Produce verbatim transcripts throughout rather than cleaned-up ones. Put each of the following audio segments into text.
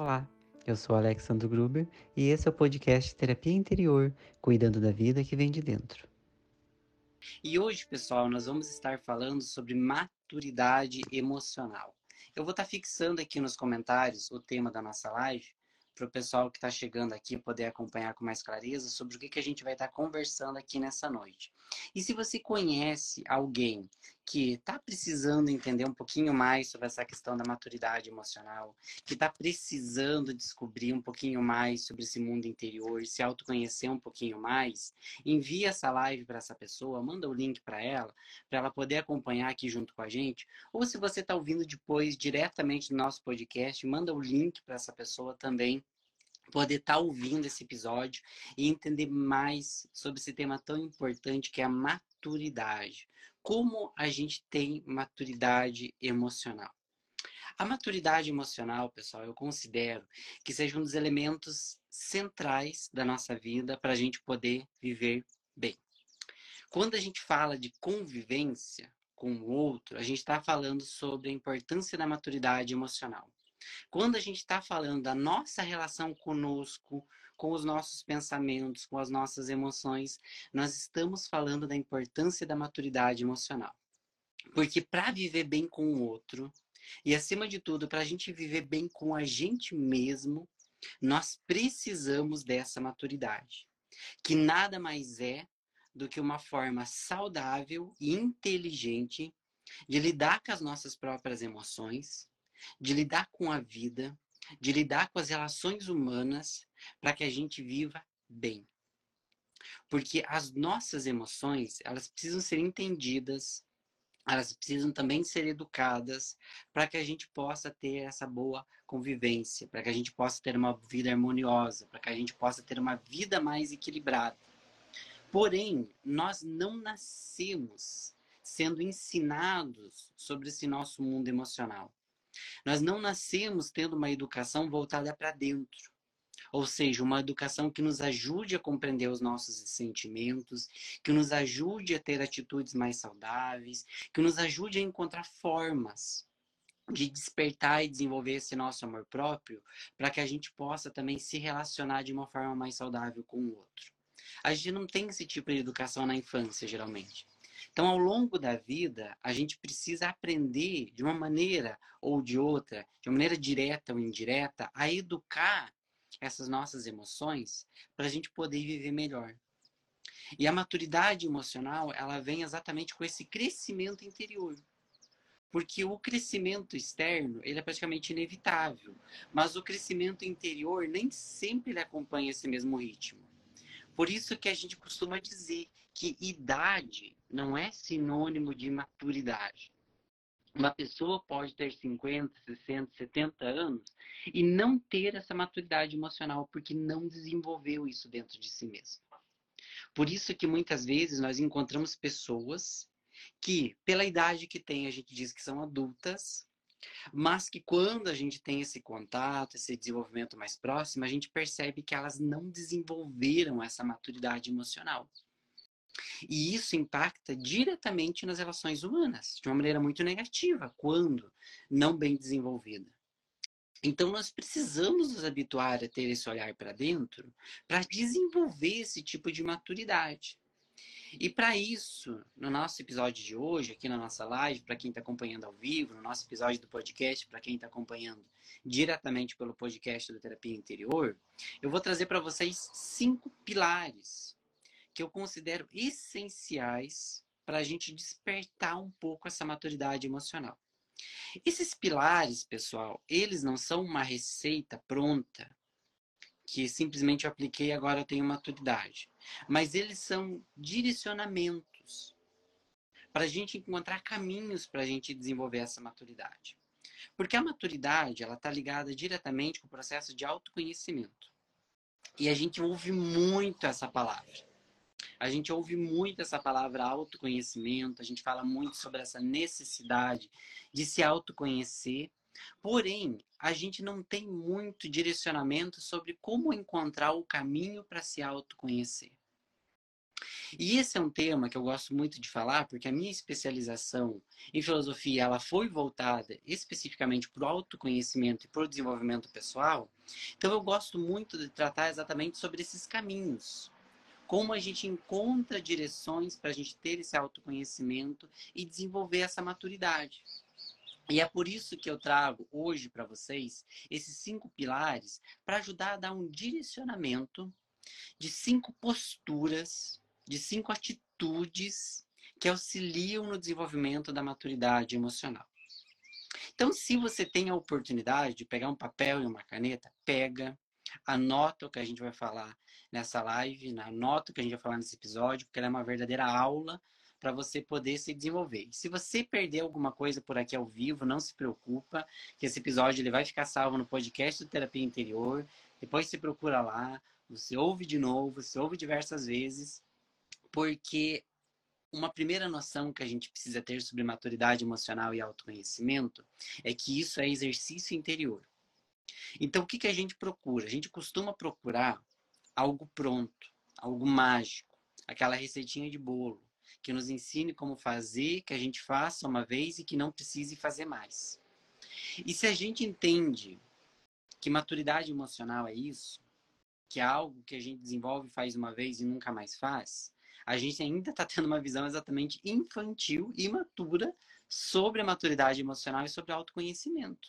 Olá, eu sou Alexandre Gruber e esse é o podcast Terapia Interior, cuidando da vida que vem de dentro. E hoje, pessoal, nós vamos estar falando sobre maturidade emocional. Eu vou estar fixando aqui nos comentários o tema da nossa live, para o pessoal que está chegando aqui poder acompanhar com mais clareza sobre o que, que a gente vai estar conversando aqui nessa noite. E se você conhece alguém que está precisando entender um pouquinho mais sobre essa questão da maturidade emocional, que está precisando descobrir um pouquinho mais sobre esse mundo interior, se autoconhecer um pouquinho mais, envia essa live para essa pessoa, manda o link para ela, para ela poder acompanhar aqui junto com a gente. Ou se você está ouvindo depois diretamente do nosso podcast, manda o link para essa pessoa também poder estar tá ouvindo esse episódio e entender mais sobre esse tema tão importante que é a maturidade. Como a gente tem maturidade emocional? A maturidade emocional, pessoal, eu considero que seja um dos elementos centrais da nossa vida para a gente poder viver bem. Quando a gente fala de convivência com o outro, a gente está falando sobre a importância da maturidade emocional. Quando a gente está falando da nossa relação conosco, com os nossos pensamentos, com as nossas emoções, nós estamos falando da importância da maturidade emocional. Porque para viver bem com o outro, e acima de tudo, para a gente viver bem com a gente mesmo, nós precisamos dessa maturidade. Que nada mais é do que uma forma saudável e inteligente de lidar com as nossas próprias emoções, de lidar com a vida, de lidar com as relações humanas, para que a gente viva bem. Porque as nossas emoções, elas precisam ser entendidas, elas precisam também ser educadas para que a gente possa ter essa boa convivência, para que a gente possa ter uma vida harmoniosa, para que a gente possa ter uma vida mais equilibrada. Porém, nós não nascemos sendo ensinados sobre esse nosso mundo emocional. Nós não nascemos tendo uma educação voltada para dentro. Ou seja, uma educação que nos ajude a compreender os nossos sentimentos, que nos ajude a ter atitudes mais saudáveis, que nos ajude a encontrar formas de despertar e desenvolver esse nosso amor próprio, para que a gente possa também se relacionar de uma forma mais saudável com o outro. A gente não tem esse tipo de educação na infância, geralmente. Então, ao longo da vida, a gente precisa aprender de uma maneira ou de outra, de uma maneira direta ou indireta, a educar essas nossas emoções para a gente poder viver melhor. E a maturidade emocional, ela vem exatamente com esse crescimento interior. Porque o crescimento externo, ele é praticamente inevitável. Mas o crescimento interior nem sempre ele acompanha esse mesmo ritmo. Por isso que a gente costuma dizer que idade não é sinônimo de maturidade. Uma pessoa pode ter cinquenta, sessenta, setenta anos e não ter essa maturidade emocional porque não desenvolveu isso dentro de si mesmo. Por isso que muitas vezes nós encontramos pessoas que, pela idade que têm, a gente diz que são adultas, mas que quando a gente tem esse contato, esse desenvolvimento mais próximo, a gente percebe que elas não desenvolveram essa maturidade emocional. E isso impacta diretamente nas relações humanas, de uma maneira muito negativa, quando não bem desenvolvida. Então, nós precisamos nos habituar a ter esse olhar para dentro para desenvolver esse tipo de maturidade. E para isso, no nosso episódio de hoje, aqui na nossa live, para quem está acompanhando ao vivo, no nosso episódio do podcast, para quem está acompanhando diretamente pelo podcast do Terapia Interior, eu vou trazer para vocês cinco pilares que eu considero essenciais para a gente despertar um pouco essa maturidade emocional. Esses pilares, pessoal, eles não são uma receita pronta que simplesmente eu apliquei e agora eu tenho maturidade. Mas eles são direcionamentos para a gente encontrar caminhos para a gente desenvolver essa maturidade. Porque a maturidade, ela está ligada diretamente com o processo de autoconhecimento. E a gente ouve muito essa palavra. A gente ouve muito essa palavra autoconhecimento, a gente fala muito sobre essa necessidade de se autoconhecer. Porém, a gente não tem muito direcionamento sobre como encontrar o caminho para se autoconhecer. E esse é um tema que eu gosto muito de falar, porque a minha especialização em filosofia, ela foi voltada especificamente para o autoconhecimento e para o desenvolvimento pessoal. Então eu gosto muito de tratar exatamente sobre esses caminhos. Como a gente encontra direções para a gente ter esse autoconhecimento e desenvolver essa maturidade. E é por isso que eu trago hoje para vocês esses cinco pilares para ajudar a dar um direcionamento de cinco posturas, de cinco atitudes que auxiliam no desenvolvimento da maturidade emocional. Então, se você tem a oportunidade de pegar um papel e uma caneta, pega, anota o que a gente vai falar nessa live, anota o que a gente vai falar nesse episódio, porque ela é uma verdadeira aula para você poder se desenvolver. Se você perder alguma coisa por aqui ao vivo, não se preocupa, que esse episódio ele vai ficar salvo no podcast do Terapia Interior. Depois você procura lá, você ouve de novo, você ouve diversas vezes, porque uma primeira noção que a gente precisa ter sobre maturidade emocional e autoconhecimento é que isso é exercício interior. Então, o que, que a gente procura? A gente costuma procurar algo pronto, algo mágico, aquela receitinha de bolo, que nos ensine como fazer, que a gente faça uma vez e que não precise fazer mais. E se a gente entende que maturidade emocional é isso, que é algo que a gente desenvolve, faz uma vez e nunca mais faz, a gente ainda está tendo uma visão exatamente infantil e imatura sobre a maturidade emocional e sobre o autoconhecimento.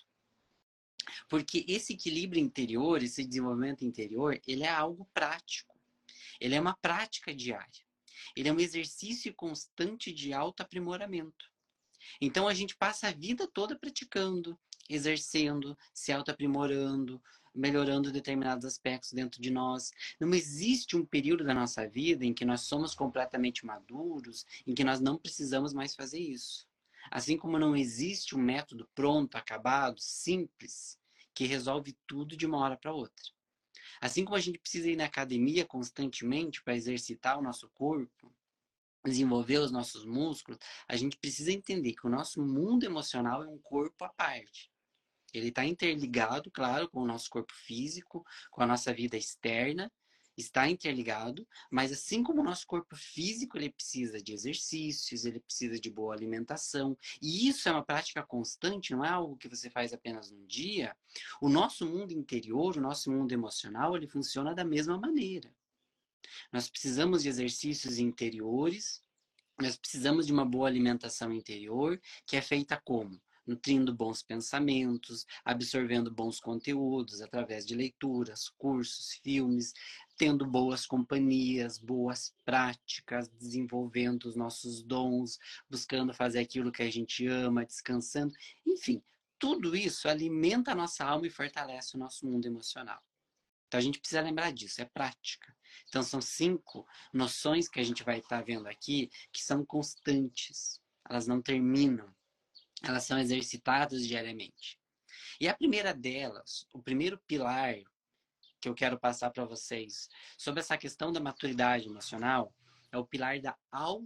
Porque esse equilíbrio interior, esse desenvolvimento interior, ele é algo prático. Ele é uma prática diária. Ele é um exercício constante de autoaprimoramento. Então a gente passa a vida toda praticando, exercendo, se autoaprimorando, melhorando determinados aspectos dentro de nós. Não existe um período da nossa vida em que nós somos completamente maduros, em que nós não precisamos mais fazer isso. Assim como não existe um método pronto, acabado, simples, que resolve tudo de uma hora para outra. Assim como a gente precisa ir na academia constantemente para exercitar o nosso corpo, desenvolver os nossos músculos, a gente precisa entender que o nosso mundo emocional é um corpo à parte. Ele está interligado, claro, com o nosso corpo físico, com a nossa vida externa, está interligado, mas assim como o nosso corpo físico, ele precisa de exercícios, ele precisa de boa alimentação, e isso é uma prática constante, não é algo que você faz apenas um dia. O nosso mundo interior, o nosso mundo emocional, ele funciona da mesma maneira. Nós precisamos de exercícios interiores, nós precisamos de uma boa alimentação interior, que é feita como? Nutrindo bons pensamentos, absorvendo bons conteúdos através de leituras, cursos, filmes, tendo boas companhias, boas práticas, desenvolvendo os nossos dons, buscando fazer aquilo que a gente ama, descansando. Enfim, tudo isso alimenta a nossa alma e fortalece o nosso mundo emocional. Então a gente precisa lembrar disso, é prática. Então são cinco noções que a gente vai estar vendo aqui que são constantes. Elas não terminam. Elas são exercitadas diariamente. E a primeira delas, o primeiro pilar que eu quero passar para vocês sobre essa questão da maturidade emocional é o pilar da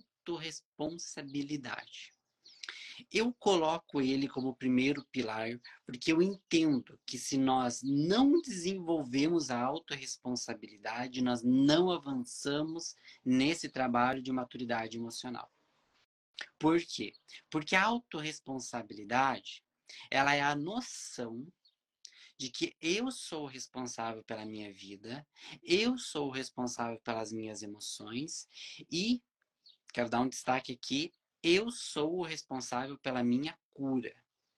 autorresponsabilidade. Eu coloco ele como primeiro pilar porque eu entendo que se nós não desenvolvemos a autorresponsabilidade, nós não avançamos nesse trabalho de maturidade emocional. Por quê? Porque a autorresponsabilidade, ela é a noção de que eu sou responsável pela minha vida, eu sou responsável pelas minhas emoções e, quero dar um destaque aqui, eu sou o responsável pela minha cura.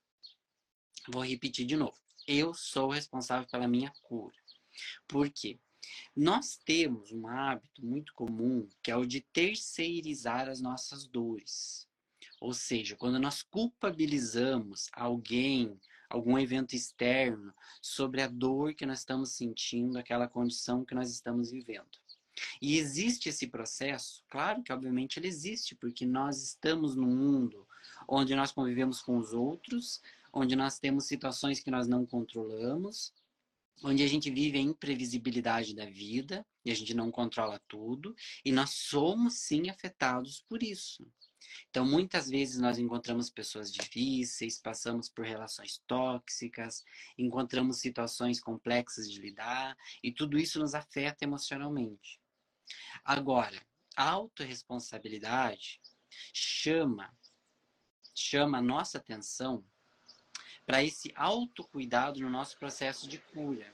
Vou repetir de novo. Eu sou o responsável pela minha cura. Por quê? Nós temos um hábito muito comum que é o de terceirizar as nossas dores. Ou seja, quando nós culpabilizamos alguém, algum evento externo, sobre a dor que nós estamos sentindo, aquela condição que nós estamos vivendo. E existe esse processo? Claro que, obviamente, ele existe, porque nós estamos num mundo onde nós convivemos com os outros, onde nós temos situações que nós não controlamos, onde a gente vive a imprevisibilidade da vida, e a gente não controla tudo, e nós somos, sim, afetados por isso. Então, muitas vezes nós encontramos pessoas difíceis, passamos por relações tóxicas, encontramos situações complexas de lidar, e tudo isso nos afeta emocionalmente. Agora, A autorresponsabilidade chama, chama a nossa atenção para esse autocuidado no nosso processo de cura.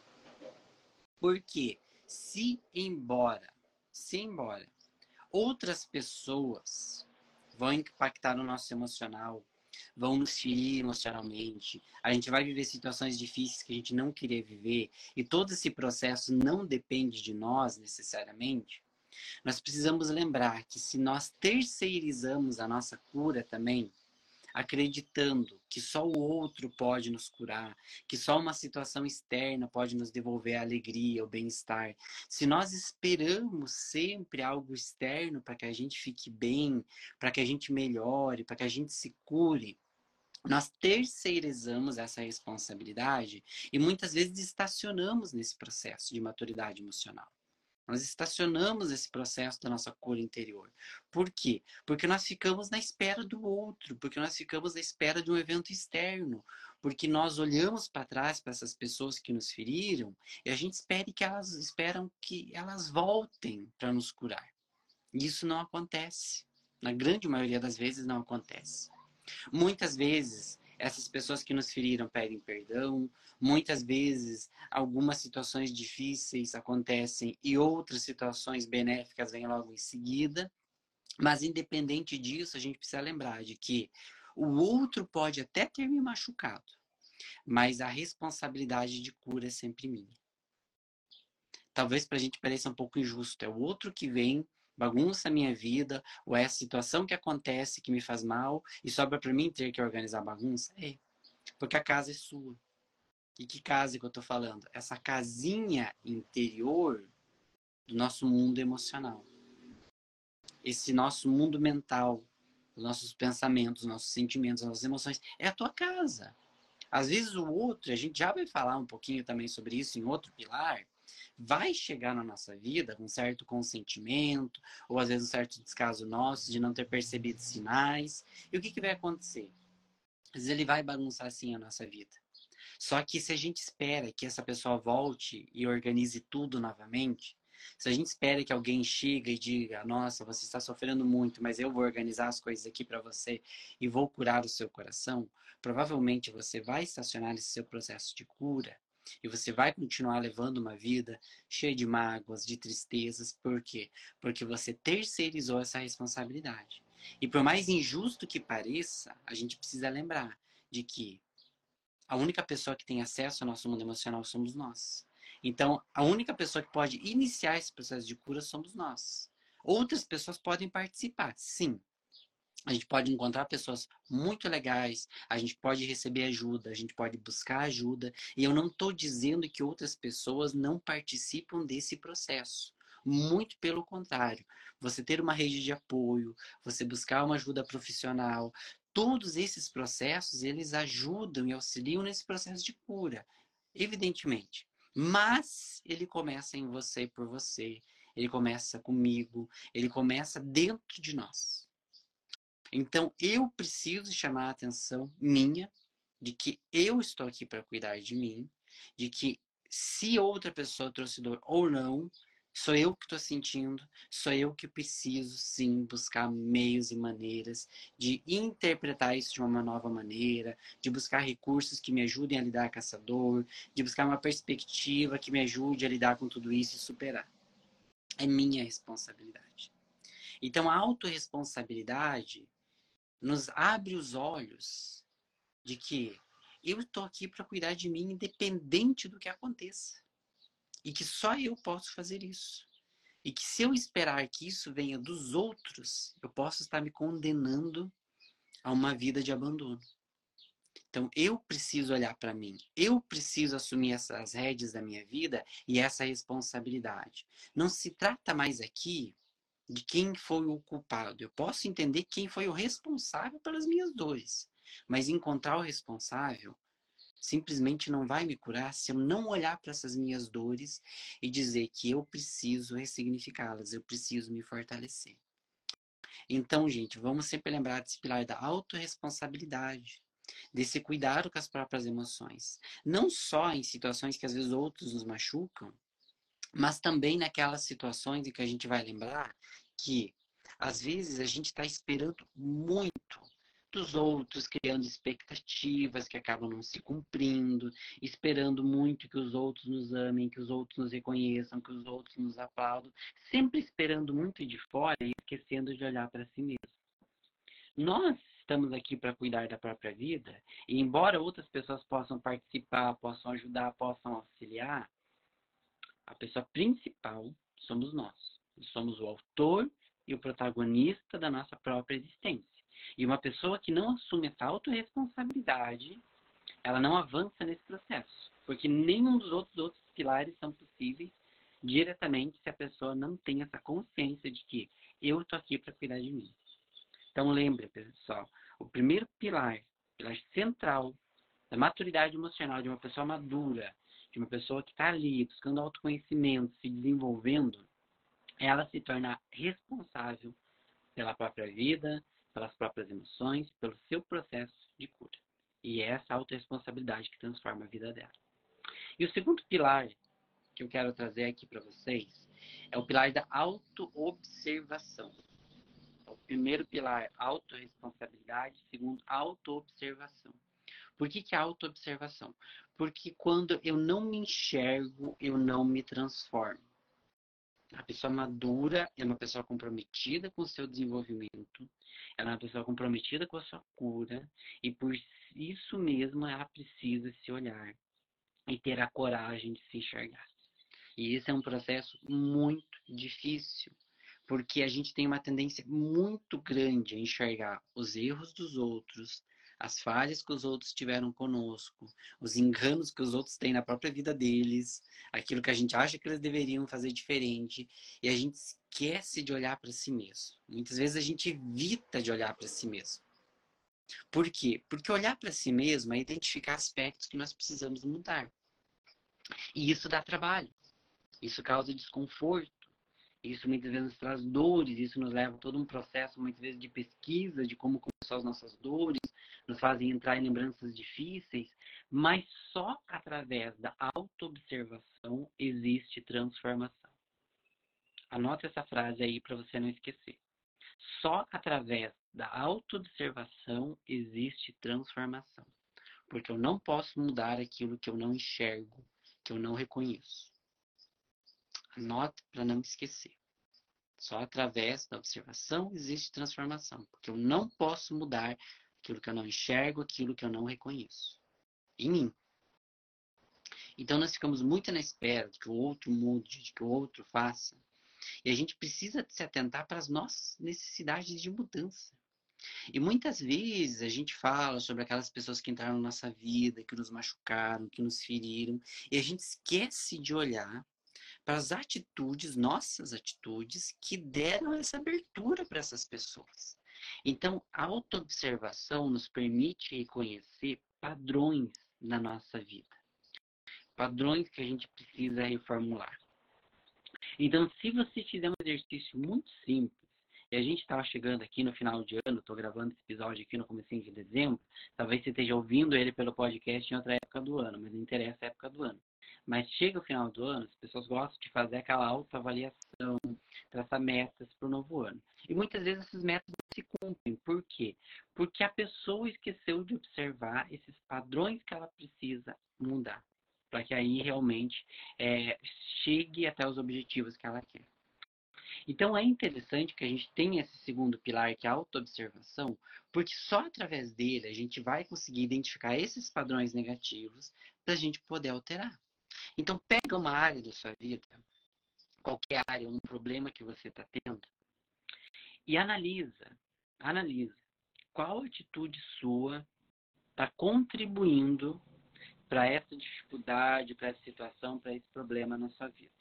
Porque se embora, se embora outras pessoas vão impactar no nosso emocional, vão nos ferir emocionalmente, a gente vai viver situações difíceis que a gente não queria viver, e todo esse processo não depende de nós necessariamente, nós precisamos lembrar que se nós terceirizamos a nossa cura também, acreditando que só o outro pode nos curar, que só uma situação externa pode nos devolver a alegria, o bem-estar. Se nós esperamos sempre algo externo para que a gente fique bem, para que a gente melhore, para que a gente se cure, nós terceirizamos essa responsabilidade e muitas vezes estacionamos nesse processo de maturidade emocional. Nós estacionamos esse processo da nossa cura interior. Por quê? Porque nós ficamos na espera do outro, porque nós ficamos na espera de um evento externo, porque nós olhamos para trás para essas pessoas que nos feriram e a gente espera que elas esperam que elas voltem para nos curar. E isso não acontece. Na grande maioria das vezes não acontece. Muitas vezes, essas pessoas que nos feriram pedem perdão, muitas vezes, algumas situações difíceis acontecem e outras situações benéficas vêm logo em seguida, mas independente disso, a gente precisa lembrar de que o outro pode até ter me machucado, mas a responsabilidade de cura é sempre minha. Talvez para a gente pareça um pouco injusto, é o outro que vem, bagunça a minha vida, ou é a situação que acontece que me faz mal e sobra para mim ter que organizar a bagunça? É, porque a casa é sua. E que casa que eu tô falando? Essa casinha interior do nosso mundo emocional. Esse nosso mundo mental, os nossos pensamentos, os nossos sentimentos, as nossas emoções, é a tua casa. Às vezes o outro, a gente já vai falar um pouquinho também sobre isso em outro pilar, vai chegar na nossa vida com um certo consentimento, ou às vezes um certo descaso nosso de não ter percebido sinais. E o que, que vai acontecer? Às vezes ele vai bagunçar assim a nossa vida. Só que se a gente espera que essa pessoa volte e organize tudo novamente, se a gente espera que alguém chegue e diga, nossa, você está sofrendo muito, mas eu vou organizar as coisas aqui para você e vou curar o seu coração, provavelmente você vai estacionar nesse seu processo de cura e você vai continuar levando uma vida cheia de mágoas, de tristezas. Por quê? Porque você terceirizou essa responsabilidade. E por mais injusto que pareça, a gente precisa lembrar de que a única pessoa que tem acesso ao nosso mundo emocional somos nós. Então, a única pessoa que pode iniciar esse processo de cura somos nós. Outras pessoas podem participar, sim. A gente pode encontrar pessoas muito legais, a gente pode receber ajuda, a gente pode buscar ajuda. E eu não estou dizendo que outras pessoas não participam desse processo. Muito pelo contrário. Você ter uma rede de apoio, você buscar uma ajuda profissional, todos esses processos, eles ajudam e auxiliam nesse processo de cura, evidentemente. Mas ele começa em você e por você. Ele começa comigo, ele começa dentro de nós. Então, eu preciso chamar a atenção minha de que eu estou aqui para cuidar de mim, de que se outra pessoa trouxe dor ou não, sou eu que estou sentindo, sou eu que preciso, sim, buscar meios e maneiras de interpretar isso de uma nova maneira, de buscar recursos que me ajudem a lidar com essa dor, de buscar uma perspectiva que me ajude a lidar com tudo isso e superar. É minha responsabilidade. Então, a autorresponsabilidade nos abre os olhos de que eu estou aqui para cuidar de mim independente do que aconteça. E que só eu posso fazer isso. E que se eu esperar que isso venha dos outros, eu posso estar me condenando a uma vida de abandono. Então eu preciso olhar para mim, eu preciso assumir essas rédeas da minha vida e essa responsabilidade. Não se trata mais aqui de quem foi o culpado. Eu posso entender quem foi o responsável pelas minhas dores, mas encontrar o responsável simplesmente não vai me curar se eu não olhar para essas minhas dores e dizer que eu preciso ressignificá-las, eu preciso me fortalecer. Então, gente, vamos sempre lembrar desse pilar da autorresponsabilidade, desse cuidado com as próprias emoções. Não só em situações que às vezes outros nos machucam, mas também naquelas situações em que a gente vai lembrar que às vezes a gente está esperando muito dos outros, criando expectativas que acabam não se cumprindo, esperando muito que os outros nos amem, que os outros nos reconheçam, que os outros nos aplaudam, sempre esperando muito de fora e esquecendo de olhar para si mesmo. Nós estamos aqui para cuidar da própria vida, e embora outras pessoas possam participar, possam ajudar, possam auxiliar, a pessoa principal somos nós. Somos o autor e o protagonista da nossa própria existência. E uma pessoa que não assume essa autorresponsabilidade, ela não avança nesse processo. Porque nenhum dos outros, outros pilares são possíveis diretamente se a pessoa não tem essa consciência de que eu estou aqui para cuidar de mim. Então lembre, pessoal, o primeiro pilar, pilar central da maturidade emocional de uma pessoa madura, de uma pessoa que está ali buscando autoconhecimento, se desenvolvendo, é ela se tornar responsável pela própria vida, pelas próprias emoções, pelo seu processo de cura. E é essa autorresponsabilidade que transforma a vida dela. E o segundo pilar que eu quero trazer aqui para vocês é o pilar da autoobservação. O primeiro pilar, autorresponsabilidade. Segundo, autoobservação. Por que que é autoobservação? Porque quando eu não me enxergo, eu não me transformo. A pessoa madura é uma pessoa comprometida com o seu desenvolvimento, ela é uma pessoa comprometida com a sua cura, e por isso mesmo ela precisa se olhar e ter a coragem de se enxergar. E esse é um processo muito difícil, porque a gente tem uma tendência muito grande a enxergar os erros dos outros, as falhas que os outros tiveram conosco, os enganos que os outros têm na própria vida deles, aquilo que a gente acha que eles deveriam fazer diferente, e a gente esquece de olhar para si mesmo. Muitas vezes a gente evita de olhar para si mesmo. Por quê? Porque olhar para si mesmo é identificar aspectos que nós precisamos mudar. E isso dá trabalho. Isso causa desconforto. Isso muitas vezes nos traz dores, isso nos leva a todo um processo, muitas vezes, de pesquisa, de como começar as nossas dores, nos fazem entrar em lembranças difíceis, mas só através da autoobservação existe transformação. Anote essa frase aí para você não esquecer. Só através da autoobservação existe transformação. Porque eu não posso mudar aquilo que eu não enxergo, que eu não reconheço. Anota para não me esquecer. Só através da observação existe transformação. Porque eu não posso mudar aquilo que eu não enxergo, aquilo que eu não reconheço. Em mim. Então nós ficamos muito na espera de que o outro mude, de que o outro faça. E a gente precisa se atentar para as nossas necessidades de mudança. E muitas vezes a gente fala sobre aquelas pessoas que entraram na nossa vida, que nos machucaram, que nos feriram, e a gente esquece de olhar para as atitudes, nossas atitudes, que deram essa abertura para essas pessoas. Então, a autoobservação nos permite reconhecer padrões na nossa vida. Padrões que a gente precisa reformular. Então, se você fizer um exercício muito simples, e a gente estava chegando aqui no final de ano, estou gravando esse episódio aqui no comecinho de dezembro, talvez você esteja ouvindo ele pelo podcast em outra época do ano, mas não interessa a época do ano. Mas chega o final do ano, as pessoas gostam de fazer aquela autoavaliação, traçar metas para o novo ano. E muitas vezes essas metas não se cumprem. Por quê? Porque a pessoa esqueceu de observar esses padrões que ela precisa mudar, para que aí realmente é, chegue até os objetivos que ela quer. Então é interessante que a gente tenha esse segundo pilar, que é a autoobservação, porque só através dele a gente vai conseguir identificar esses padrões negativos para a gente poder alterar. Então pega uma área da sua vida, qualquer área, um problema que você está tendo, e analisa, analisa qual atitude sua está contribuindo para essa dificuldade, para essa situação, para esse problema na sua vida.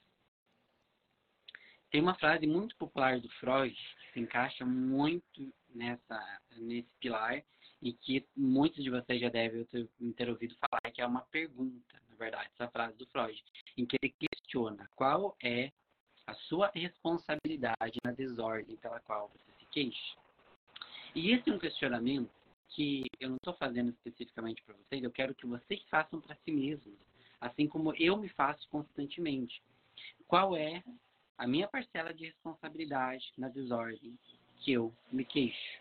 Tem uma frase muito popular do Freud, que se encaixa muito nessa, nesse pilar, e que muitos de vocês já devem ter, ter ouvido falar, que é uma pergunta, na verdade, essa frase do Freud, em que ele questiona qual é a sua responsabilidade na desordem pela qual você se queixa. E esse é um questionamento que eu não estou fazendo especificamente para vocês, eu quero que vocês façam para si mesmos, assim como eu me faço constantemente. Qual é a minha parcela de responsabilidade na desordem que eu me queixo.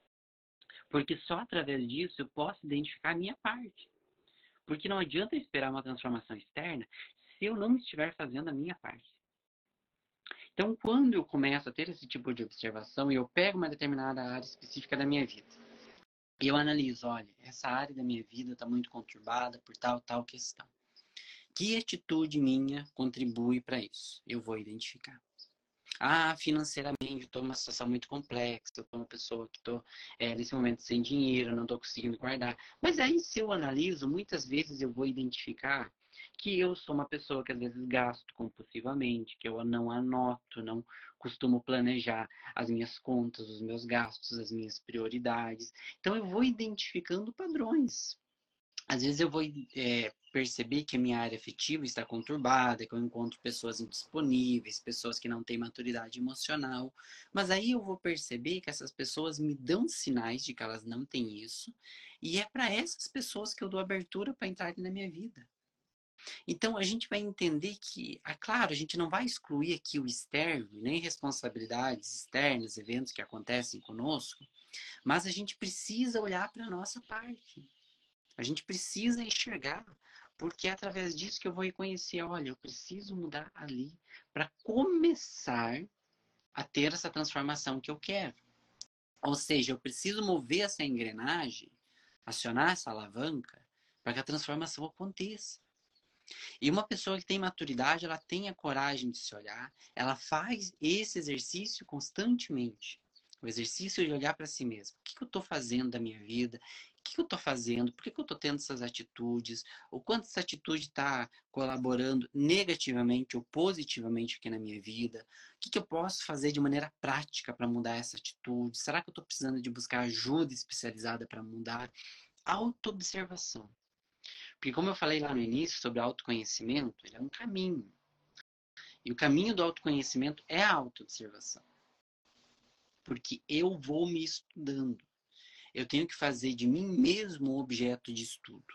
Porque só através disso eu posso identificar a minha parte. Porque não adianta eu esperar uma transformação externa se eu não estiver fazendo a minha parte. Então, quando eu começo a ter esse tipo de observação e eu pego uma determinada área específica da minha vida, eu analiso, olha, essa área da minha vida está muito conturbada por tal, tal questão. Que atitude minha contribui para isso? Eu vou identificar. Ah, financeiramente, estou numa situação muito complexa, eu estou uma pessoa que estou é, nesse momento sem dinheiro, não estou conseguindo guardar. Mas aí, se eu analiso, muitas vezes eu vou identificar que eu sou uma pessoa que às vezes gasto compulsivamente, que eu não anoto, não costumo planejar as minhas contas, os meus gastos, as minhas prioridades. Então, eu vou identificando padrões. Às vezes eu vou é, perceber que a minha área afetiva está conturbada, que eu encontro pessoas indisponíveis, pessoas que não têm maturidade emocional. Mas aí eu vou perceber que essas pessoas me dão sinais de que elas não têm isso. E é para essas pessoas que eu dou abertura para entrarem na minha vida. Então a gente vai entender que, é claro, a gente não vai excluir aqui o externo, nem responsabilidades externas, eventos que acontecem conosco, mas a gente precisa olhar para a nossa parte. A gente precisa enxergar, porque é através disso que eu vou reconhecer, olha, eu preciso mudar ali para começar a ter essa transformação que eu quero. Ou seja, eu preciso mover essa engrenagem, acionar essa alavanca, para que a transformação aconteça. E uma pessoa que tem maturidade, ela tem a coragem de se olhar, ela faz esse exercício constantemente. O exercício de olhar para si mesmo. O que, que eu estou fazendo da minha vida? O que, que eu estou fazendo? Por que, que eu estou tendo essas atitudes? O quanto essa atitude está colaborando negativamente ou positivamente aqui na minha vida? O que, que eu posso fazer de maneira prática para mudar essa atitude? Será que eu estou precisando de buscar ajuda especializada para mudar? Autoobservação. Porque como eu falei lá no início sobre autoconhecimento, ele é um caminho. E o caminho do autoconhecimento é a autoobservação. Porque eu vou me estudando. Eu tenho que fazer de mim mesmo um objeto de estudo.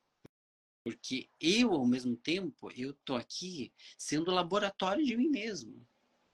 Porque eu, ao mesmo tempo, eu estou aqui sendo laboratório de mim mesmo.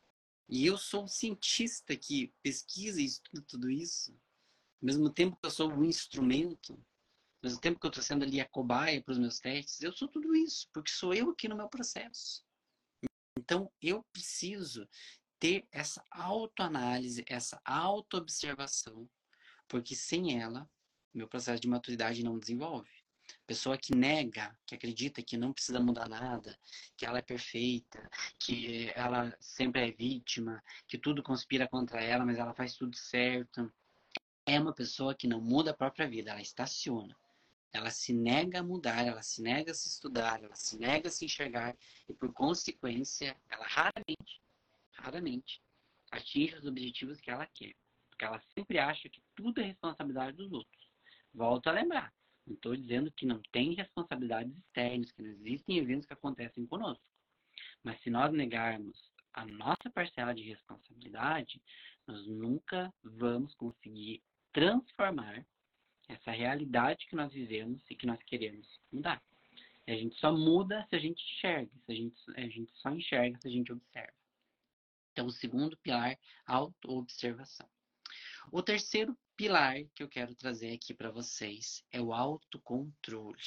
E eu sou o cientista que pesquisa e estuda tudo isso. Ao mesmo tempo que eu sou um instrumento, ao mesmo tempo que eu estou sendo ali a cobaia para os meus testes, eu sou tudo isso, porque sou eu aqui no meu processo. Então, eu preciso ter essa autoanálise, essa autoobservação, porque sem ela, meu processo de maturidade não desenvolve. Pessoa que nega, que acredita que não precisa mudar nada, que ela é perfeita, que ela sempre é vítima, que tudo conspira contra ela, mas ela faz tudo certo, é uma pessoa que não muda a própria vida, ela estaciona. Ela se nega a mudar, ela se nega a se estudar, ela se nega a se enxergar e, por consequência, ela raramente, raramente atinge os objetivos que ela quer. Porque ela sempre acha que tudo é responsabilidade dos outros. Volto a lembrar, não estou dizendo que não tem responsabilidades externas, que não existem eventos que acontecem conosco. Mas se nós negarmos a nossa parcela de responsabilidade, nós nunca vamos conseguir transformar essa realidade que nós vivemos e que nós queremos mudar. E a gente só muda se a gente enxerga, se a gente, a gente só enxerga se a gente observa. Então, o segundo pilar, autoobservação. O terceiro pilar que eu quero trazer aqui para vocês é o autocontrole.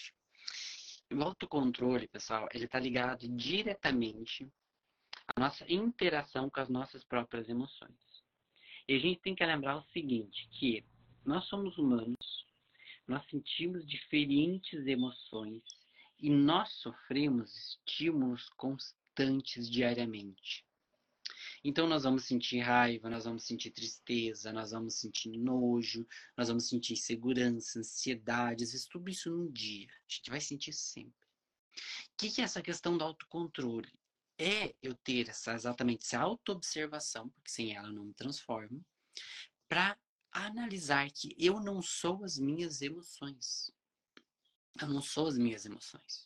O autocontrole, pessoal, ele está ligado diretamente à nossa interação com as nossas próprias emoções. E a gente tem que lembrar o seguinte, que nós somos humanos, nós sentimos diferentes emoções e nós sofremos estímulos constantes diariamente. Então nós vamos sentir raiva, nós vamos sentir tristeza, nós vamos sentir nojo, nós vamos sentir insegurança, ansiedade, às vezes tudo isso num dia. A gente vai sentir sempre. O que é essa questão do autocontrole? É eu ter essa, exatamente essa autoobservação, porque sem ela eu não me transformo, para analisar que eu não sou as minhas emoções. Eu não sou as minhas emoções.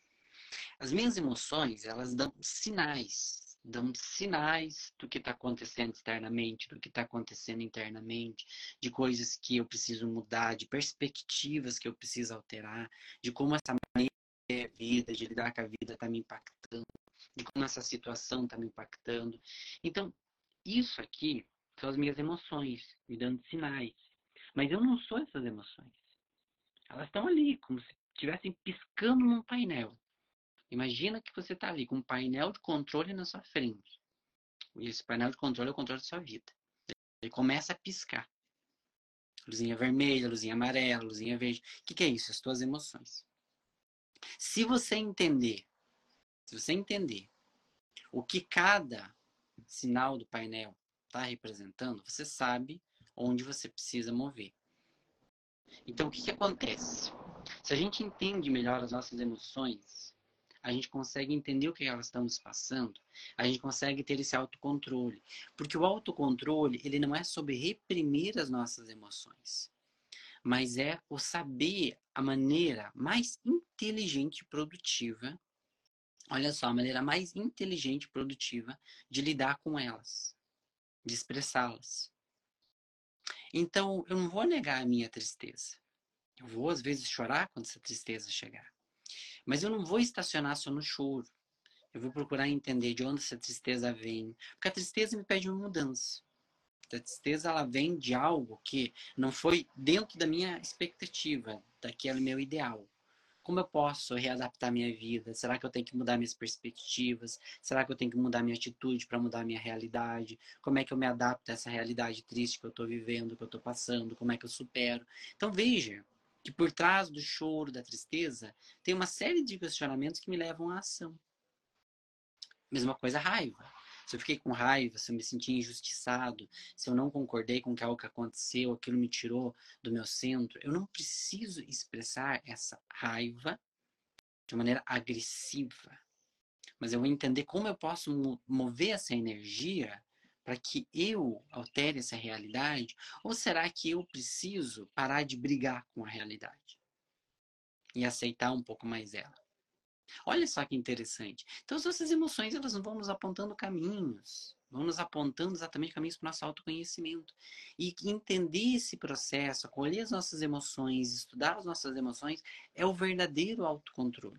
As minhas emoções, elas dão sinais, dão sinais do que está acontecendo externamente, do que está acontecendo internamente, de coisas que eu preciso mudar, de perspectivas que eu preciso alterar, de como essa maneira de ver a vida, de lidar com a vida está me impactando. de como essa situação está me impactando. Então, isso aqui são as minhas emoções, me dando sinais. Mas eu não sou essas emoções. Elas estão ali, como se estivessem piscando num painel. Imagina que você está ali com um painel de controle na sua frente. E esse painel de controle é o controle da sua vida. Ele começa a piscar. Luzinha vermelha, luzinha amarela, luzinha verde. O que, que é isso? As tuas emoções. Se você entender, se você entender o que cada sinal do painel está representando, você sabe onde você precisa mover. Então, o que, que acontece? Se a gente entende melhor as nossas emoções, a gente consegue entender o que elas estão nos passando, a gente consegue ter esse autocontrole. Porque o autocontrole, ele não é sobre reprimir as nossas emoções, mas é o saber a maneira mais inteligente e produtiva, olha só, a maneira mais inteligente e produtiva de lidar com elas, de expressá-las. Então, eu não vou negar a minha tristeza. Eu vou, às vezes, chorar quando essa tristeza chegar. Mas eu não vou estacionar só no choro. Eu vou procurar entender de onde essa tristeza vem. Porque a tristeza me pede uma mudança. A tristeza, ela vem de algo que não foi dentro da minha expectativa, daquele meu ideal. Como eu posso readaptar minha vida? Será que eu tenho que mudar minhas perspectivas? Será que eu tenho que mudar minha atitude para mudar minha realidade? Como é que eu me adapto a essa realidade triste que eu estou vivendo, que eu estou passando? Como é que eu supero? Então veja que por trás do choro, da tristeza, tem uma série de questionamentos que me levam à ação. Mesma coisa, a raiva. Se eu fiquei com raiva, se eu me senti injustiçado, se eu não concordei com algo que aconteceu, aquilo me tirou do meu centro, eu não preciso expressar essa raiva de maneira agressiva. Mas eu vou entender como eu posso mover essa energia para que eu altere essa realidade, ou será que eu preciso parar de brigar com a realidade e aceitar um pouco mais ela? Olha só que interessante. Então, as nossas emoções, elas não vão nos apontando caminhos, vão nos apontando exatamente caminhos para o nosso autoconhecimento. E entender esse processo, acolher as nossas emoções, estudar as nossas emoções, é o verdadeiro autocontrole.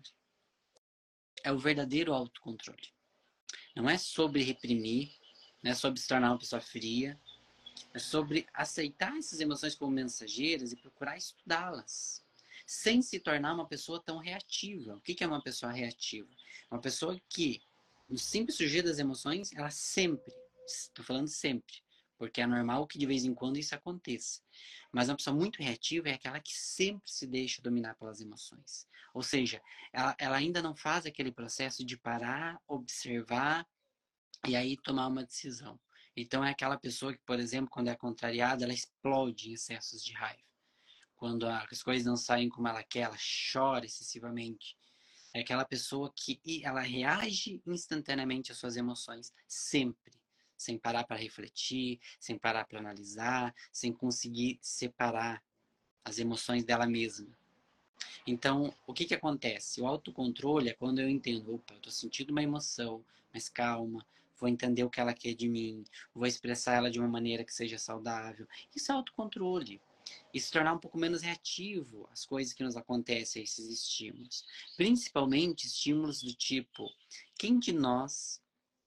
É o verdadeiro autocontrole. Não é sobre reprimir, não é sobre se tornar uma pessoa fria, é sobre aceitar essas emoções como mensageiras e procurar estudá-las, sem se tornar uma pessoa tão reativa. O que é uma pessoa reativa? Uma pessoa que, no simples surgir das emoções, ela sempre, estou falando sempre, porque é normal que de vez em quando isso aconteça. Mas uma pessoa muito reativa é aquela que sempre se deixa dominar pelas emoções. Ou seja, ela, ela ainda não faz aquele processo de parar, observar e aí tomar uma decisão. Então é aquela pessoa que, por exemplo, quando é contrariada, ela explode em excessos de raiva. Quando as coisas não saem como ela quer, ela chora excessivamente. É aquela pessoa que ela reage instantaneamente às suas emoções, sempre. Sem parar para refletir, sem parar para analisar, sem conseguir separar as emoções dela mesma. Então, o que, que acontece? O autocontrole é quando eu entendo, opa, eu estou sentindo uma emoção, mas calma, vou entender o que ela quer de mim, vou expressar ela de uma maneira que seja saudável. Isso é autocontrole. E se tornar um pouco menos reativo às coisas que nos acontecem, a esses estímulos. Principalmente estímulos do tipo, quem de nós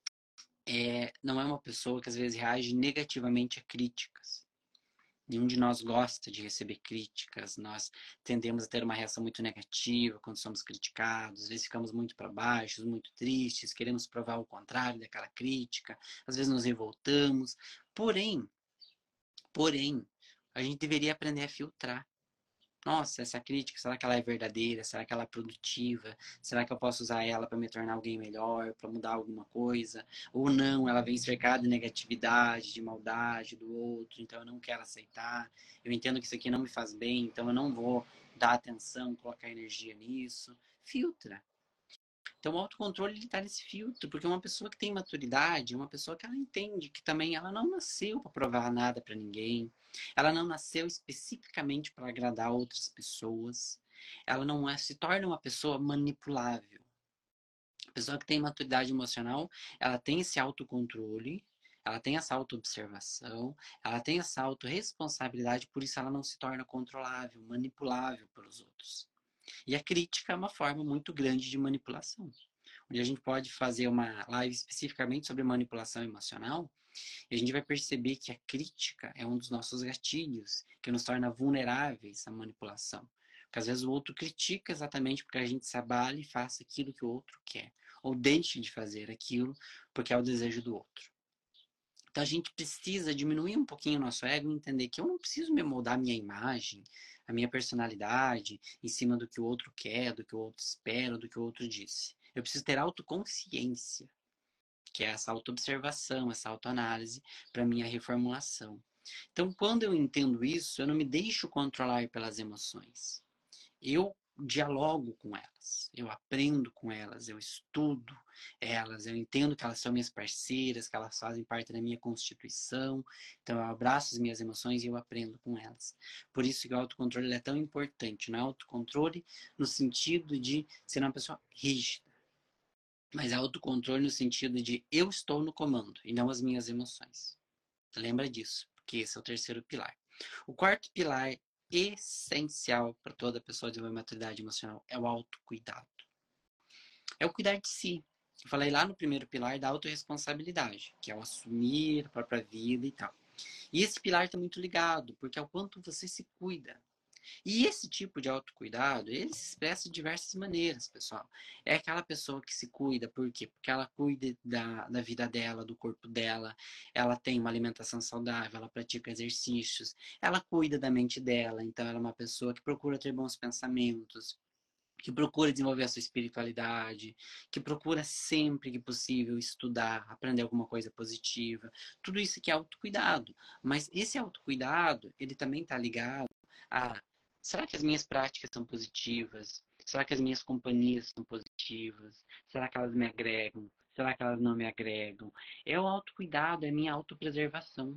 é, não é uma pessoa que às vezes reage negativamente a críticas? Nenhum de nós gosta de receber críticas, nós tendemos a ter uma reação muito negativa quando somos criticados, às vezes ficamos muito para baixo, muito tristes, queremos provar o contrário daquela crítica, às vezes nos revoltamos. Porém, porém, a gente deveria aprender a filtrar. Nossa, essa crítica, será que ela é verdadeira? Será que ela é produtiva? Será que eu posso usar ela para me tornar alguém melhor, para mudar alguma coisa? Ou não, ela vem cercada de negatividade, de maldade do outro, então eu não quero aceitar. Eu entendo que isso aqui não me faz bem, então eu não vou dar atenção, colocar energia nisso. Filtra. Então, o autocontrole está nesse filtro, porque uma pessoa que tem maturidade, uma pessoa que ela entende que também ela não nasceu para provar nada para ninguém, ela não nasceu especificamente para agradar outras pessoas, ela não é, se torna uma pessoa manipulável. A pessoa que tem maturidade emocional, ela tem esse autocontrole, ela tem essa autoobservação, ela tem essa autorresponsabilidade, por isso ela não se torna controlável, manipulável pelos outros. E a crítica é uma forma muito grande de manipulação. E a gente pode fazer uma live especificamente sobre manipulação emocional, e a gente vai perceber que a crítica é um dos nossos gatilhos, que nos torna vulneráveis à manipulação. Porque às vezes o outro critica exatamente porque a gente se abale e faça aquilo que o outro quer, ou deixe de fazer aquilo porque é o desejo do outro. Então a gente precisa diminuir um pouquinho o nosso ego e entender que eu não preciso me moldar a minha imagem, a minha personalidade, em cima do que o outro quer, do que o outro espera, do que o outro disse. Eu preciso ter autoconsciência, que é essa autoobservação, essa autoanálise para minha reformulação. Então, quando eu entendo isso, eu não me deixo controlar pelas emoções. Eu dialogo com elas, eu aprendo com elas, eu estudo elas, eu entendo que elas são minhas parceiras, que elas fazem parte da minha constituição, então eu abraço as minhas emoções e eu aprendo com elas. Por isso que o autocontrole é tão importante, não é autocontrole no sentido de ser uma pessoa rígida, mas é autocontrole no sentido de eu estou no comando e não as minhas emoções. Lembra disso, porque esse é o terceiro pilar. O quarto pilar essencial para toda pessoa desenvolver maturidade emocional é o autocuidado. É o cuidar de si. Eu falei lá no primeiro pilar da autorresponsabilidade, que é o assumir a própria vida e tal. E esse pilar está muito ligado, porque é o quanto você se cuida. E esse tipo de autocuidado, ele se expressa de diversas maneiras, pessoal. É aquela pessoa que se cuida, por quê? Porque ela cuida da, da vida dela, do corpo dela, ela tem uma alimentação saudável, ela pratica exercícios, ela cuida da mente dela, então ela é uma pessoa que procura ter bons pensamentos, que procura desenvolver a sua espiritualidade, que procura sempre que possível estudar, aprender alguma coisa positiva. Tudo isso que é autocuidado. Mas esse autocuidado, ele também está ligado a: será que as minhas práticas são positivas? Será que as minhas companhias são positivas? Será que elas me agregam? Será que elas não me agregam? É o autocuidado, é a minha autopreservação.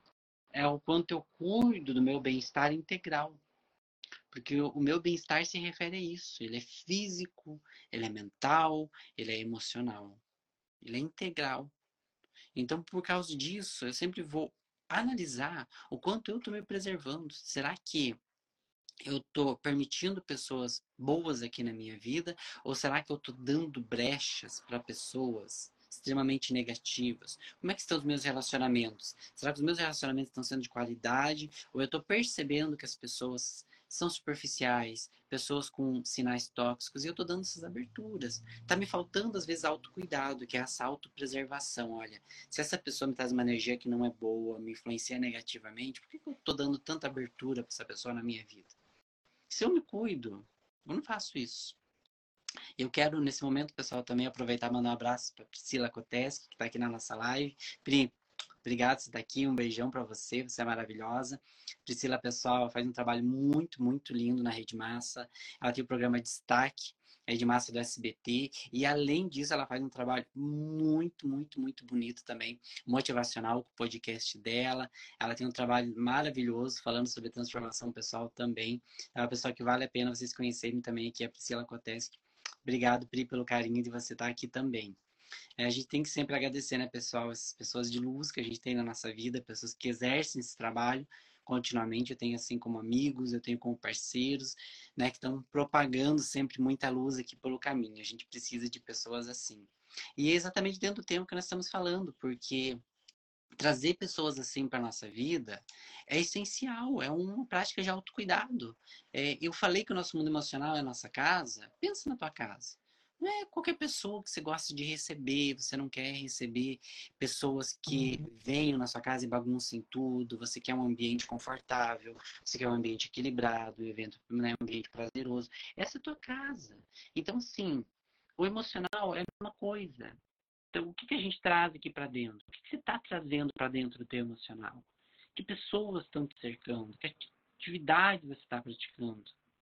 É o quanto eu cuido do meu bem-estar integral. Porque o meu bem-estar se refere a isso. Ele é físico, ele é mental, ele é emocional. Ele é integral. Então, por causa disso, eu sempre vou analisar o quanto eu estou me preservando. Será que eu estou permitindo pessoas boas aqui na minha vida? Ou será que eu estou dando brechas para pessoas extremamente negativas? Como é que estão os meus relacionamentos? Será que os meus relacionamentos estão sendo de qualidade? Ou eu estou percebendo que as pessoas são superficiais, pessoas com sinais tóxicos, e eu estou dando essas aberturas? Está me faltando, às vezes, autocuidado, que é essa autopreservação. Olha, se essa pessoa me traz uma energia que não é boa, me influencia negativamente, por que eu estou dando tanta abertura para essa pessoa na minha vida? Se eu me cuido, eu não faço isso. Eu quero, nesse momento, pessoal, também aproveitar e mandar um abraço para Priscila Koteski, que está aqui na nossa live. Pri, obrigado por estar aqui, um beijão para você, você é maravilhosa. Priscila, pessoal, faz um trabalho muito, muito lindo na Rede Massa. Ela tem o programa Destaque, a Rede Massa do S B T, e além disso, ela faz um trabalho muito, muito, muito bonito também, motivacional, com o podcast dela. Ela tem um trabalho maravilhoso falando sobre transformação pessoal também. É uma pessoa que vale a pena vocês conhecerem também aqui, a Priscila Koteski. Obrigado, Pri, pelo carinho de você estar aqui também. É, a gente tem que sempre agradecer, né, pessoal, essas pessoas de luz que a gente tem na nossa vida, pessoas que exercem esse trabalho continuamente. Eu tenho assim como amigos, eu tenho como parceiros, né, que estão propagando sempre muita luz aqui pelo caminho. A gente precisa de pessoas assim. E é exatamente dentro do tema que nós estamos falando, porque trazer pessoas assim para nossa vida é essencial, é uma prática de autocuidado. É, eu falei que o nosso mundo emocional é a nossa casa. Pensa na tua casa. Não é qualquer pessoa que você gosta de receber, você não quer receber pessoas que venham na sua casa e baguncem tudo, você quer um ambiente confortável, você quer um ambiente equilibrado, um evento, né, um ambiente prazeroso. Essa é a tua casa. Então, sim, o emocional é a mesma coisa. Então, o que, que a gente traz aqui para dentro? O que, que você está trazendo para dentro do teu emocional? Que pessoas estão te cercando? Que atividade você está praticando?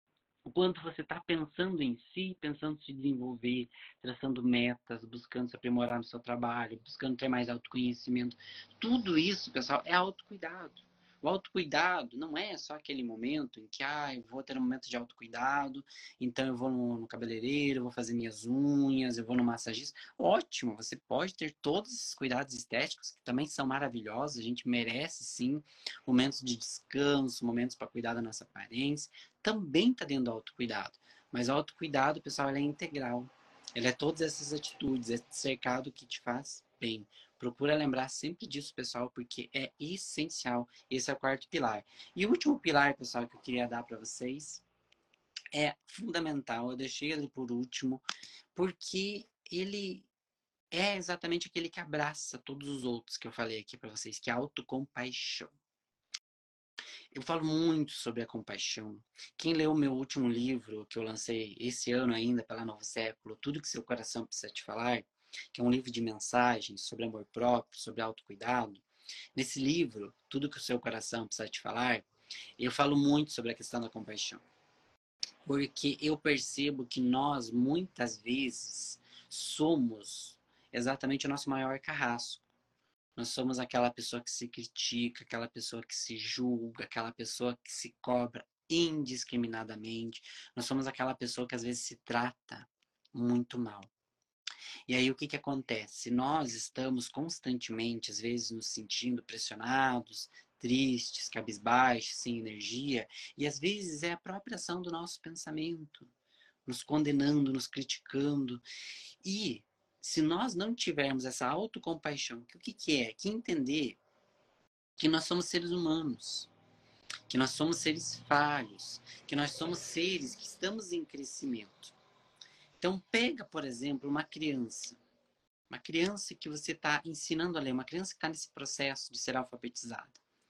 O quanto você está pensando em si, pensando em se desenvolver, traçando metas, buscando se aprimorar no seu trabalho, buscando ter mais autoconhecimento. Tudo isso, pessoal, é autocuidado. O autocuidado não é só aquele momento em que, ah, eu vou ter um momento de autocuidado, então eu vou no, no cabeleireiro, eu vou fazer minhas unhas, eu vou no massagista. Ótimo, você pode ter todos esses cuidados estéticos, que também são maravilhosos, a gente merece sim momentos de descanso, momentos para cuidar da nossa aparência, também está dentro do autocuidado. Mas o autocuidado, pessoal, ele é integral. Ela é todas essas atitudes, é cercado que te faz bem. Procura lembrar sempre disso, pessoal, porque é essencial. Esse é o quarto pilar. E o último pilar, pessoal, que eu queria dar para vocês é fundamental. Eu deixei ele por último, porque ele é exatamente aquele que abraça todos os outros que eu falei aqui para vocês, que é a autocompaixão. Eu falo muito sobre a compaixão. Quem leu o meu último livro, que eu lancei esse ano ainda, pela Novo Século, Tudo que Seu Coração Precisa Te Falar, que é um livro de mensagens sobre amor próprio, sobre autocuidado. Nesse livro, Tudo que o Seu Coração Precisa Te Falar, eu falo muito sobre a questão da compaixão. Porque eu percebo que nós, muitas vezes, somos exatamente o nosso maior carrasco. Nós somos aquela pessoa que se critica, aquela pessoa que se julga, aquela pessoa que se cobra indiscriminadamente. Nós somos aquela pessoa que às vezes se trata muito mal. E aí o que que acontece? Nós estamos constantemente, às vezes, nos sentindo pressionados, tristes, cabisbaixos, sem energia, e às vezes é a própria ação do nosso pensamento, nos condenando, nos criticando. E se nós não tivermos essa autocompaixão, que o que, que é? Que entender que nós somos seres humanos, que nós somos seres falhos, que nós somos seres que estamos em crescimento. Então pega, por exemplo, uma criança, uma criança que você está ensinando a ler, uma criança que está nesse processo de ser alfabetizada.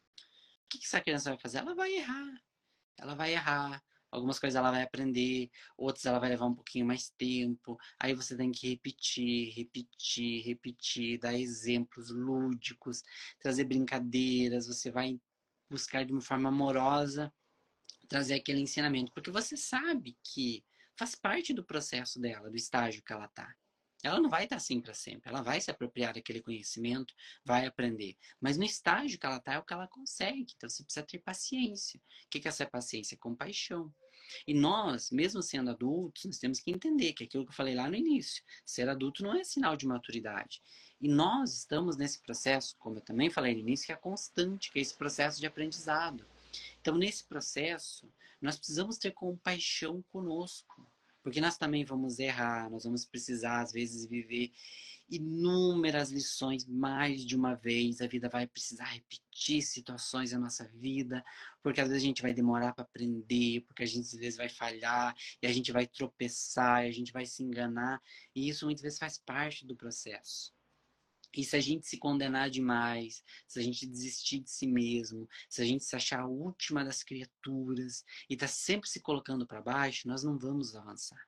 O que, que essa criança vai fazer? Ela vai errar, ela vai errar. Algumas coisas ela vai aprender, outras ela vai levar um pouquinho mais tempo. Aí você tem que repetir, repetir, repetir, dar exemplos lúdicos, trazer brincadeiras. Você vai buscar de uma forma amorosa trazer aquele ensinamento, porque você sabe que faz parte do processo dela, do estágio que ela está. Ela não vai estar assim para sempre, ela vai se apropriar daquele conhecimento, vai aprender. Mas no estágio que ela está é o que ela consegue, então você precisa ter paciência. O que é essa paciência? Compaixão. E nós, mesmo sendo adultos, nós temos que entender que aquilo que eu falei lá no início, ser adulto não é sinal de maturidade. E nós estamos nesse processo, como eu também falei no início, que é constante, que é esse processo de aprendizado. Então, nesse processo, nós precisamos ter compaixão conosco, porque nós também vamos errar, nós vamos precisar, às vezes, viver inúmeras lições mais de uma vez. A vida vai precisar repetir situações na nossa vida, porque às vezes a gente vai demorar para aprender, porque a gente às vezes vai falhar, e a gente vai tropeçar, e a gente vai se enganar, e isso muitas vezes faz parte do processo. E se a gente se condenar demais, se a gente desistir de si mesmo, se a gente se achar a última das criaturas e tá sempre se colocando para baixo, nós não vamos avançar.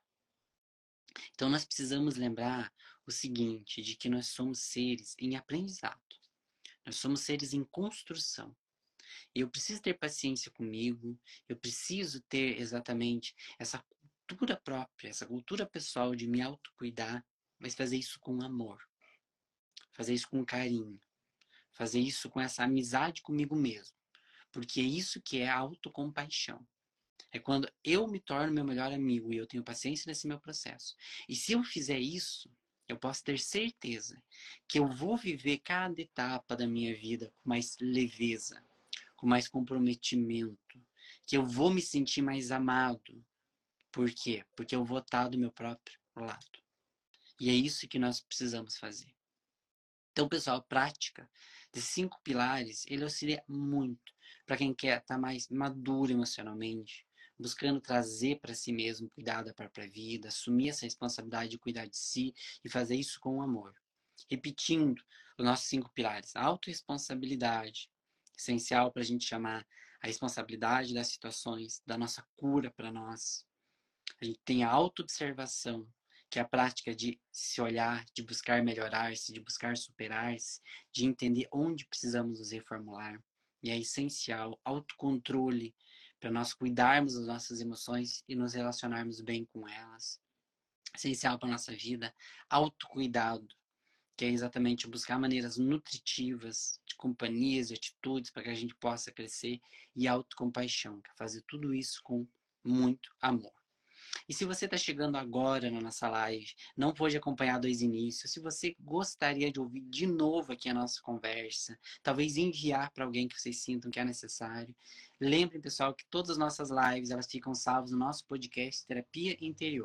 Então nós precisamos lembrar o seguinte, de que nós somos seres em aprendizado. Nós somos seres em construção. E eu preciso ter paciência comigo, eu preciso ter exatamente essa cultura própria, essa cultura pessoal de me autocuidar, mas fazer isso com amor. Fazer isso com carinho. Fazer isso com essa amizade comigo mesmo. Porque é isso que é autocompaixão. É quando eu me torno meu melhor amigo e eu tenho paciência nesse meu processo. E se eu fizer isso, eu posso ter certeza que eu vou viver cada etapa da minha vida com mais leveza, com mais comprometimento, que eu vou me sentir mais amado. Por quê? Porque eu vou estar do meu próprio lado. E é isso que nós precisamos fazer. Então, pessoal, a prática desses cinco pilares, ele auxilia muito para quem quer estar mais maduro emocionalmente, buscando trazer para si mesmo cuidar da própria vida, assumir essa responsabilidade de cuidar de si e fazer isso com amor. Repetindo os nossos cinco pilares: autorresponsabilidade, essencial para a gente chamar a responsabilidade das situações, da nossa cura para nós. A gente tem a autoobservação, que é a prática de se olhar, de buscar melhorar-se, de buscar superar-se, de entender onde precisamos nos reformular. E é essencial autocontrole para nós cuidarmos das nossas emoções e nos relacionarmos bem com elas. Essencial para a nossa vida, autocuidado, que é exatamente buscar maneiras nutritivas de companhias, de atitudes para que a gente possa crescer, e autocompaixão, que é fazer tudo isso com muito amor. E se você está chegando agora na nossa live, não pôde acompanhar dois inícios, se você gostaria de ouvir de novo aqui a nossa conversa, talvez enviar para alguém que vocês sintam que é necessário, lembrem, pessoal, que todas as nossas lives elas ficam salvas no nosso podcast Terapia Interior.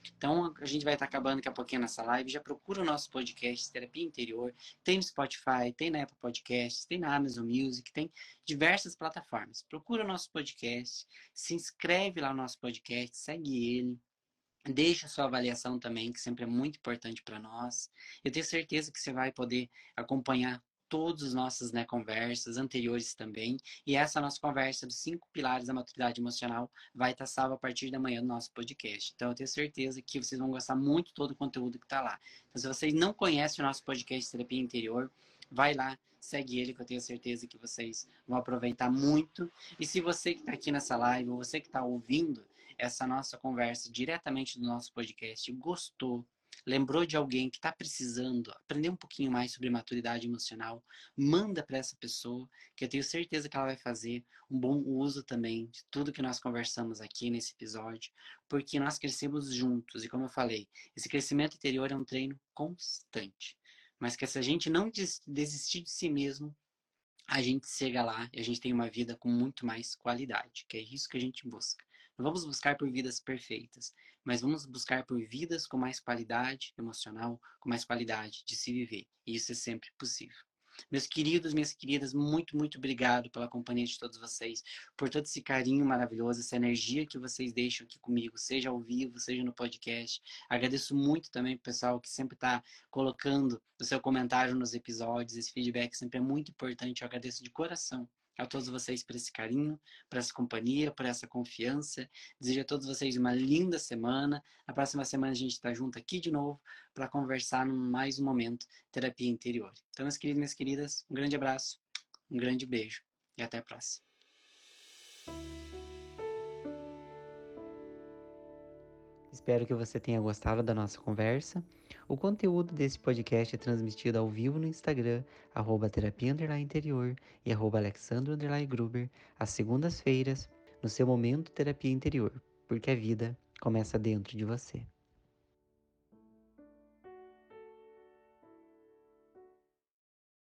Então, a gente vai estar acabando daqui a pouquinho nessa live. Já procura o nosso podcast Terapia Interior. Tem no Spotify, tem na Apple Podcasts, tem na Amazon Music, tem diversas plataformas. Procura o nosso podcast, se inscreve lá no nosso podcast, segue ele. Deixa a sua avaliação também, que sempre é muito importante para nós. Eu tenho certeza que você vai poder acompanhar todas as nossas, né, conversas anteriores também. E essa nossa conversa dos cinco pilares da maturidade emocional vai estar salva a partir da manhã do nosso podcast. Então eu tenho certeza que vocês vão gostar muito de todo o conteúdo que está lá. Então, se vocês não conhecem o nosso podcast Terapia Interior, vai lá, segue ele, que eu tenho certeza que vocês vão aproveitar muito. E se você que está aqui nessa live, ou você que está ouvindo essa nossa conversa diretamente do nosso podcast, gostou, lembrou de alguém que está precisando aprender um pouquinho mais sobre maturidade emocional, manda para essa pessoa, que eu tenho certeza que ela vai fazer um bom uso também de tudo que nós conversamos aqui nesse episódio, porque nós crescemos juntos, e como eu falei, esse crescimento interior é um treino constante, mas que se a gente não desistir de si mesmo, a gente chega lá e a gente tem uma vida com muito mais qualidade, que é isso que a gente busca. Não vamos buscar por vidas perfeitas, mas vamos buscar por vidas com mais qualidade emocional, com mais qualidade de se viver. E isso é sempre possível. Meus queridos, minhas queridas, muito, muito obrigado pela companhia de todos vocês, por todo esse carinho maravilhoso, essa energia que vocês deixam aqui comigo, seja ao vivo, seja no podcast. Agradeço muito também pro pessoal que sempre está colocando o seu comentário nos episódios. Esse feedback sempre é muito importante. Eu agradeço de coração a todos vocês por esse carinho, por essa companhia, por essa confiança. Desejo a todos vocês uma linda semana. Na próxima semana a gente está junto aqui de novo para conversar num mais um momento terapia interior. Então, meus queridos e minhas queridas, um grande abraço, um grande beijo e até a próxima. Espero que você tenha gostado da nossa conversa. O conteúdo desse podcast é transmitido ao vivo no Instagram, arroba terapia underline interior e arroba alexandro underline gruber, às segundas-feiras, no seu momento terapia interior, porque a vida começa dentro de você.